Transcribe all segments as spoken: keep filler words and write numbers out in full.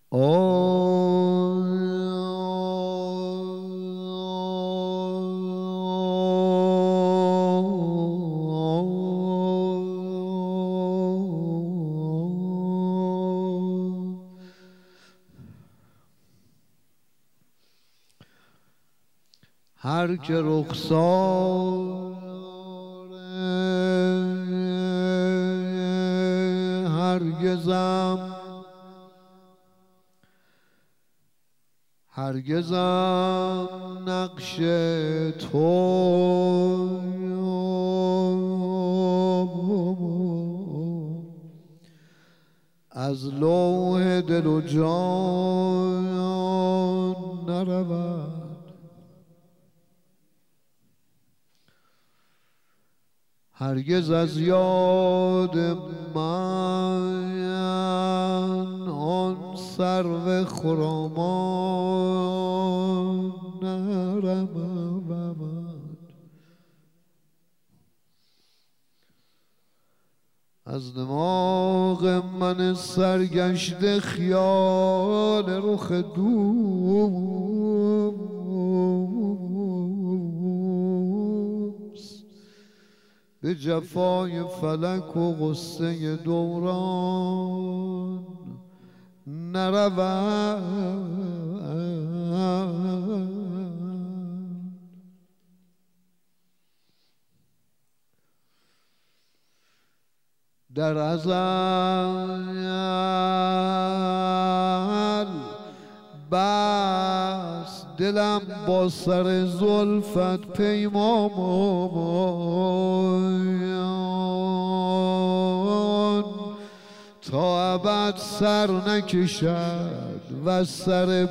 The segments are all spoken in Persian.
هر که رخسار هرگزم هرگزم نقش تو از لوح دل و جان نرود. هرگز از یاد من آن سرو خرامان نرود. از دماغ من سرگشته خیال رخ دوست به جفای فلک و غصه دوران نرود. در ازل بس دلم با سر زلفت پیمان تا ابد سر نکشد و سر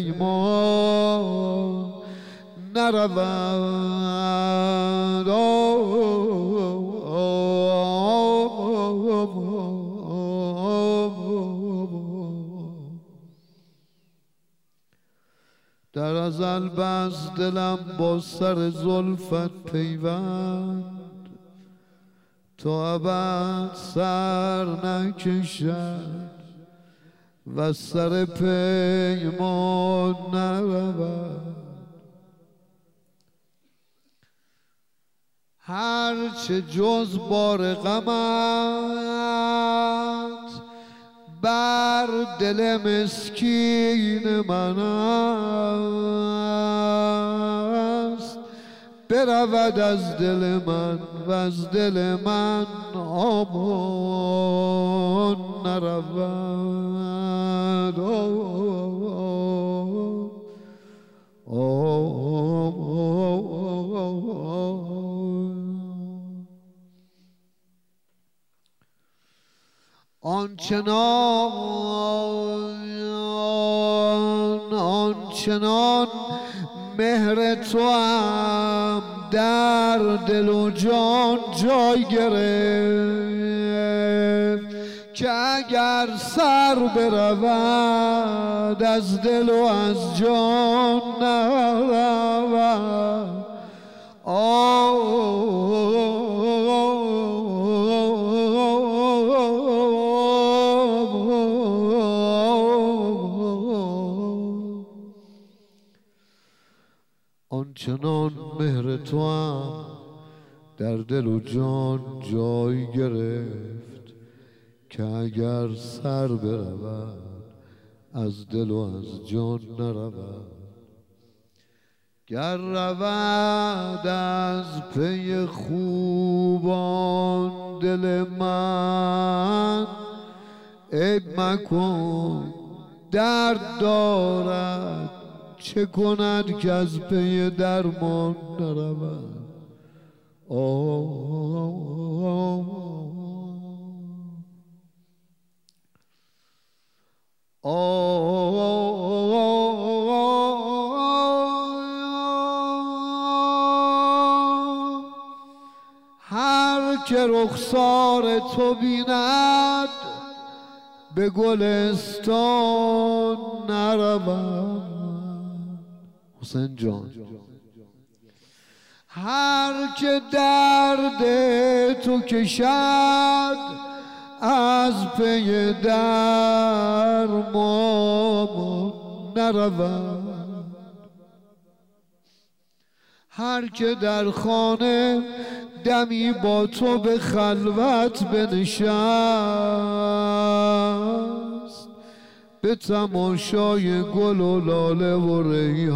پیمان نرود. در ازل بس دلم با سر زلفت پیوند تا ابد سر نکشد و سر پیمان نرود. هرچه جز بار غمت بر دل مسکین من است برود از دل من و از دل من آمان نرود. آنچنان آنچنان مهر تو هم در دل و جان جای گرفت که اگر سر برود از دل و از جان نرود. آنچنان مهر تو هم در دل و جان جای گرفت که اگر سر برود از دل و از جان نرود. گر رود از پی خوبان دل من عیب مکن درد دارد چه کند که از پی درمان نرود. هر که رخسار تو بیند به گلستان نرود. حسین جان هر که درد تو کشد از پی درمان نرود. هر که در خانه دمی با تو به خلوت بنشست، به تماشای گل و لاله و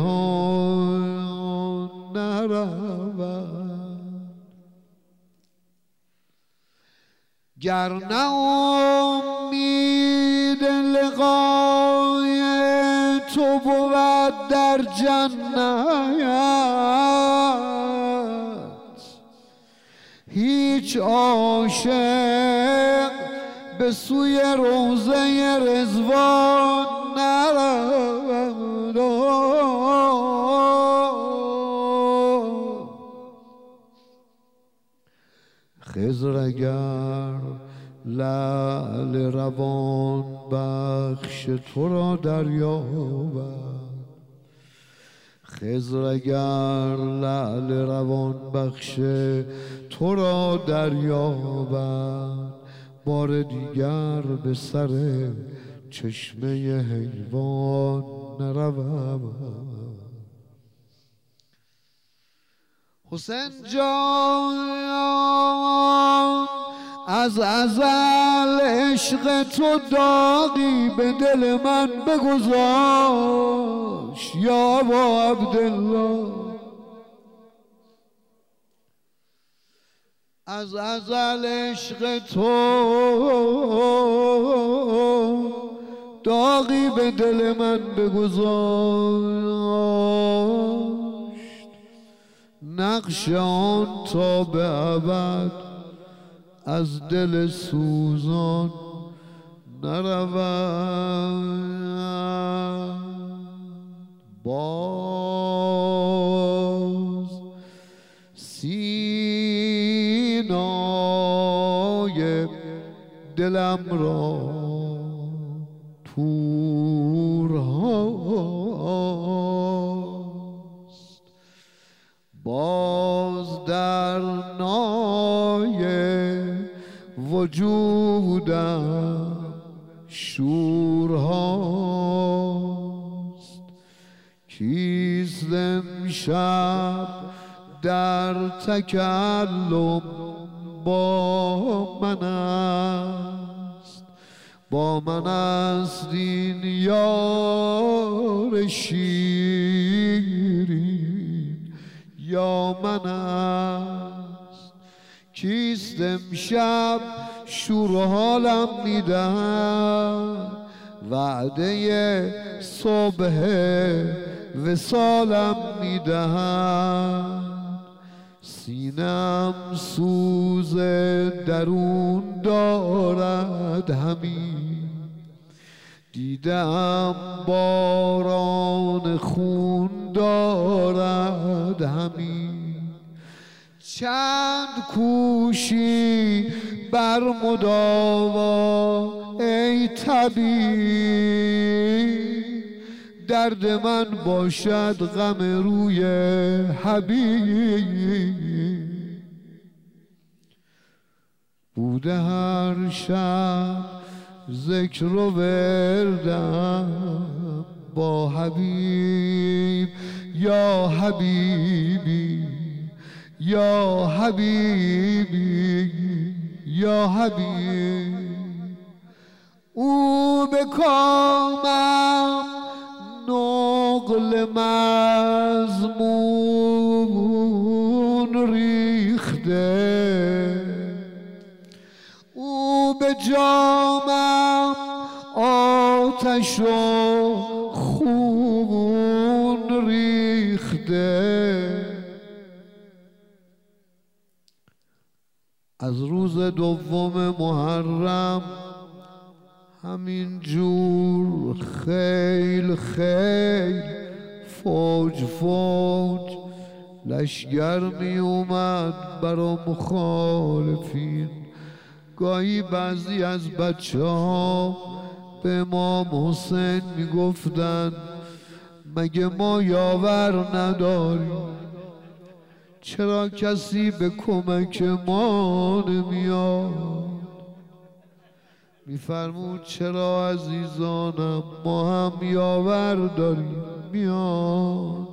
ریحان نرود. گر نه امید لقای تو بود در جنت، هیچ عاشق به سوی روضه رضوان نرود. خضر اگر لعل روان بخش تو را دریابد، خضر اگر لعل روان بخش تو را دریابد، بار دیگر به سر چشمه حیوان نرود. حسین جان از ازل عشق تو داغی به دل من بگذاشت یا ابا عبدالله. از ازل عشق تو داغی به دل من بگذاشت، نقش آن تا به ابد از دل سوزان نرود. باز سینای دلم را تورهاست، باز در نای وجودم شورهاست. کیست امشب در تکلم با من است، با من است این یار شیرین یا من است. کیست امشب شور حالم میدهد، وعده صبح وصالم میدهد. سینم سوز درون دارد همی، دیدم باران خون دارد همی. چند کوشی بر مداوا ای طبیب، درد من باشد غم روی حبیب. بوده هر شب ذکر و وردم با حبیب یا حبیبی یا حبیبی یا حبیب. او به کامم نقل مضمون ریخته، او به جامم آتش و خون ریخته. از روز دوم محرم همین جور خیل خیل فوج فوج لشگر می اومد برا مخالفین. گاهی بعضی از بچه ها به امام حسین می گفتن مگه ما یاور نداریم؟ چرا کسی به کمک ما نمیاد؟ میفرمود چرا عزیزانم ما هم یاور داریم میان.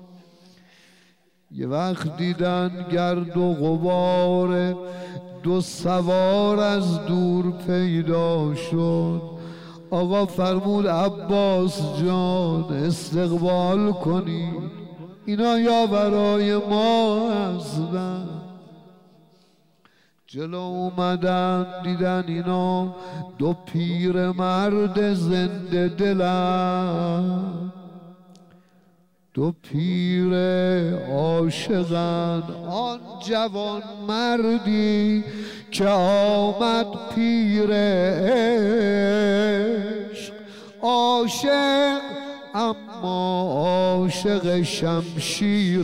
یه وقت دیدن گرد و غبار دو سوار از دور پیدا شد. آقا فرمود عباس جان استقبال کنید، اینا یاورای ما هستن. جلو اومدن دیدن اینا دو پیر مرد زنده دلن، دو پیر عاشقن. آن جوان مردی که آمد پیر عشق، عاشق اما عاشق شمشیر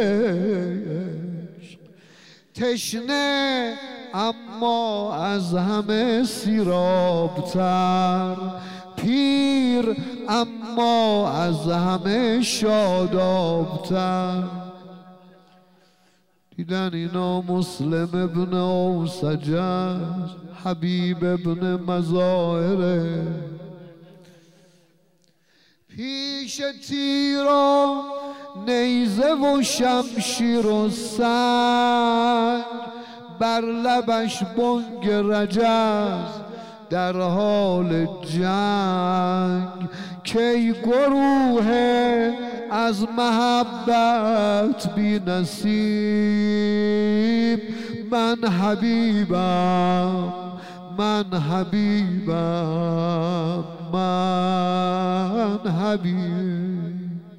عشق، تشنه اما از همه سیرابتر، پیر اما از همه شادابتر. دیدن اینا مسلم ابن اوسجه، حبیب ابن مظاهره، پیش تیر و نیزه و شمشیر و سنگ، بر لبش بانگ رجز در حال جنگ. کی گروه از محبت بی نصیب، من حبیبم من حبیبم من حبیب.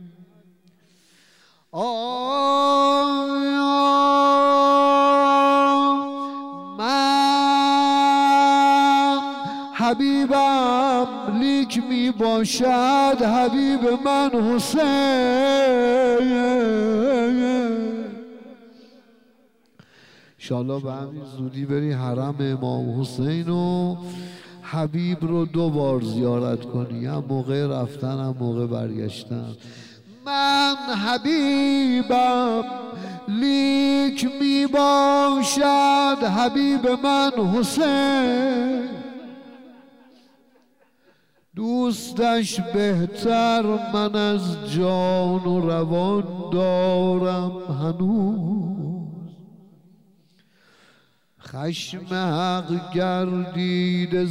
آه من حبیبم لیک می باشد حبیب من حسین. انشاءالله به همین زودی بری حرم امام حسین و حبیب رو دو بار زیارت کنی، هم موقع رفتن هم موقع برگشتن. من حبیبم لیک می باشد حبیب من حسین، دوستش بهتر من از جان و روان دارم هنوز. خشم حق گردید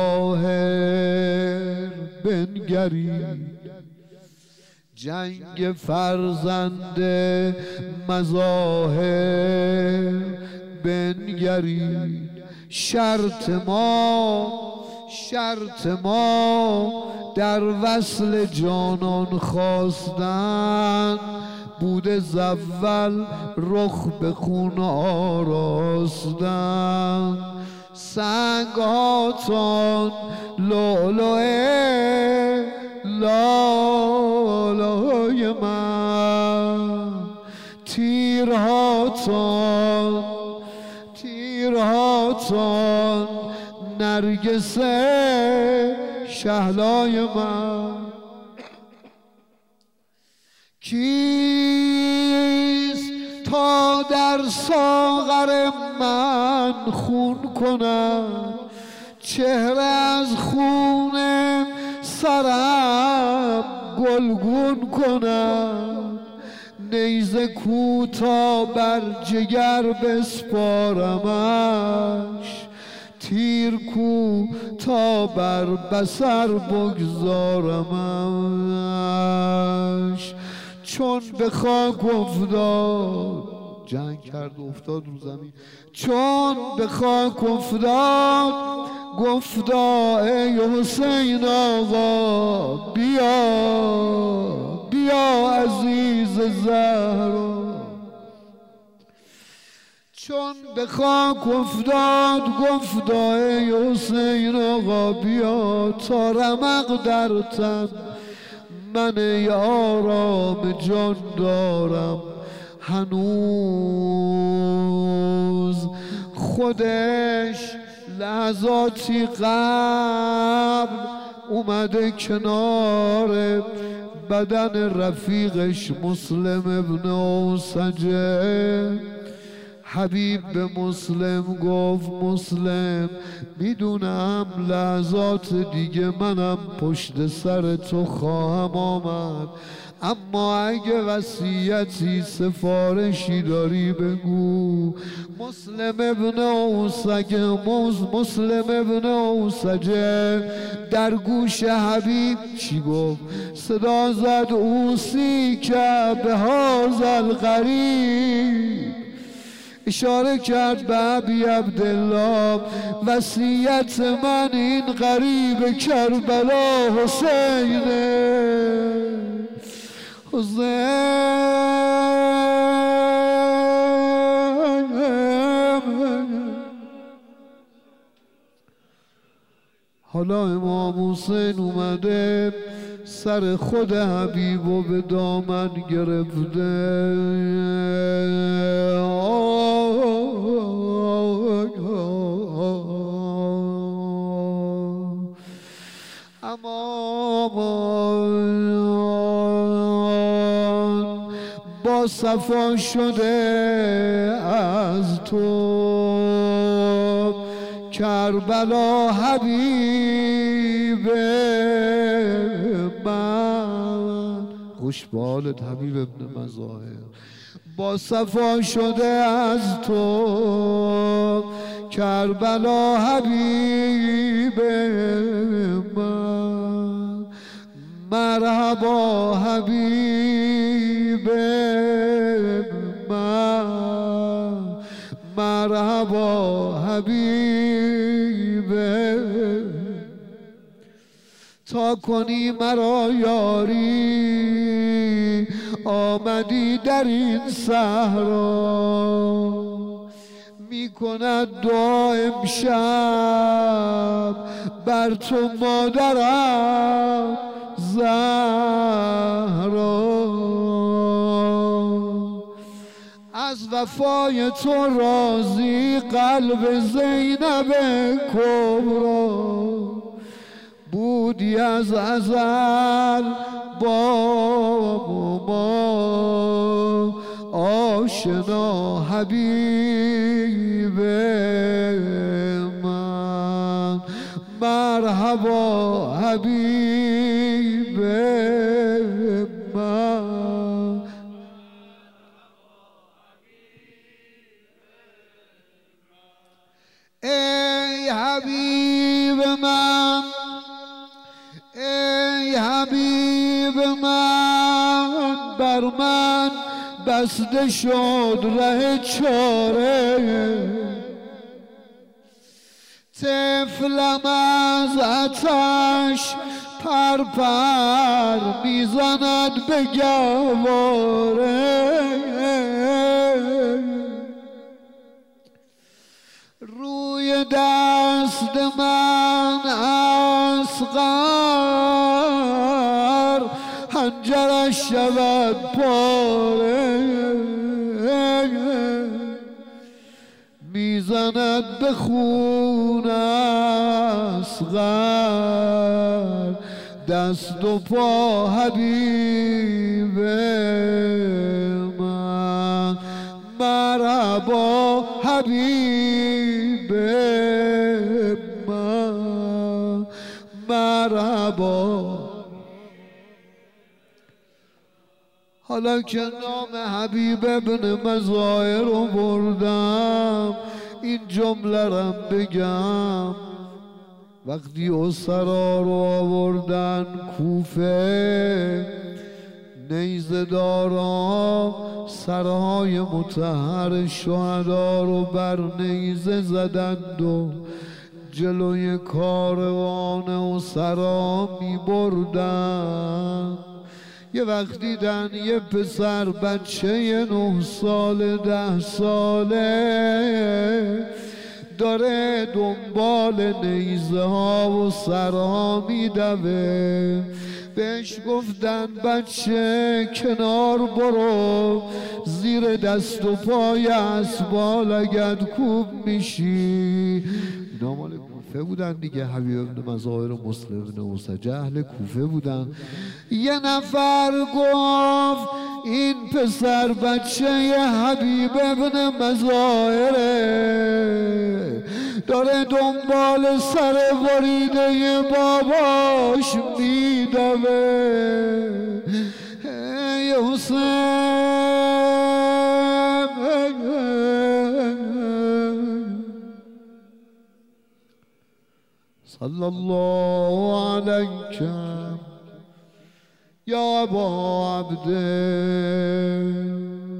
ظاهر بنگرید، جنگ فرزند مظاهر بنگرید. شرط ما شرط ما در وصل جانان خواستن، بوده زول رخ به خون آراستن. سنگ هاتان لؤلؤه لالای من، تیر هاتان تیر هاتان نرگس شهلای من. کیست تا در ساغر من خون کنم، چهره از خون سرم گلگون کنم. نیزه کوتا بر جگر بسپارمش، تیر کو تا بر بصر بگذارمش. چون به خاک افتاد جنگ کرد و افتاد رو زمین، چون به خاک افتاد گفتا ای حسین آقا بیا بیا عزیز زهرا. چون به خاک افتاد گفتا ای حسین آقا بیا، تا رمق در تن من ای آرام جان دارم هنوز. خودش لحظاتی قبل اومده کنار بدن رفیقش مسلم ابن اوسجه، حبیب به مسلم گفت مسلم میدونم لحظات دیگه منم پشت سر تو خواهم آمد، اما اگه وصیتی سفارشی داری بگو. مسلم ابن اوسج مسلم ابن اوسجه در گوش حبیب چی گفت؟ صدا زد اوسی که به هذا القریب، اشاره کرد به ابی عبدالله وصیت من این قریب کربلا حسینه. حالا امام حسین اومده سر خود حبیبو به دامن گرفته، اما با صفا شده از تو کربلا حبیب من. خوش به حالت حبیب ابن مظاهر. با صفا شده از تو کربلا حبیب من، مرحبا حبیب من، مرحبا حبیب. تا کنی مرا یاری آمدی در این صحرا، می کند دعا امشب بر تو مادرم زهرا. از وفای تو راضی قلب زینب کبرا، بودی از ازل با ما آشنا حبیب من، مرحبا حبیب من. ای حبیب من، ای حبیب من، بر من بسته شد ره چاره، طفلم از آتش پر پر میزند به گواره، روی دست من اصغر حنجرش شود پاره، میزند به خون اصغر دست و پا حبیب من، مرحبا حبیب من، مرحبا. حالا که نام حبیب ابن مظاهر رو بردم این جمله رم بگم. وقتی اسرا رو آوردن کوفه، نیزه دارا سرهای مطهر شهدا رو بر نیزه زدند و جلوی کاروان اسرا می بردن. یه وقت دیدن یه پسر بچه یه نه ساله ده ساله داره دنبال نیزه ها و سرها میدوه. بهش گفتن بچه کنار برو، زیر دست و پای اسبا لگد کوب میشی. اینا مال کوفه بودن دیگه، حبیب ابن مظاهر و مسلم ابن اوسجه اهل کوفه بودن. یه نفر گفت این پسر بچه حبیب ابن مظاهره، داره دنبال سر وریده باباش میدوه. ای حسین صلی الله علیک یا ابا عبده.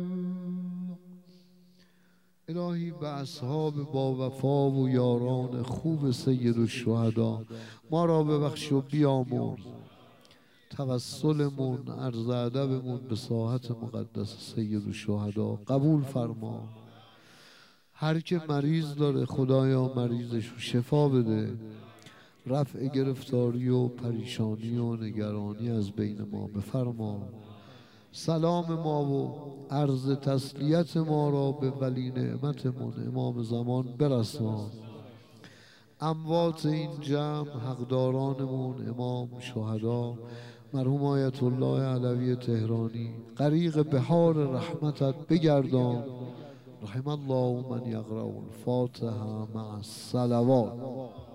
الهی به اصحاب با وفا و یاران خوب سید الشهدا ما را ببخش و بیامرز. توسلمون، عرض ادبمون به ساحت مقدس سید الشهدا قبول فرما. هر که مریض داره خدایا مریضش رو شفا بده، رفع گرفتاری و پریشانی و نگرانی از بین ما بفرما. سلام ما و عرض تسلیت ما را به ولی نعمتمون امام زمان برسان. اموات این جمع حقدارانمون امام شهدا مرحوم آیت الله علوی تهرانی غریق بحار رحمتت بگردان. رحم الله من یقرأ الفاتحه مع الصلوات.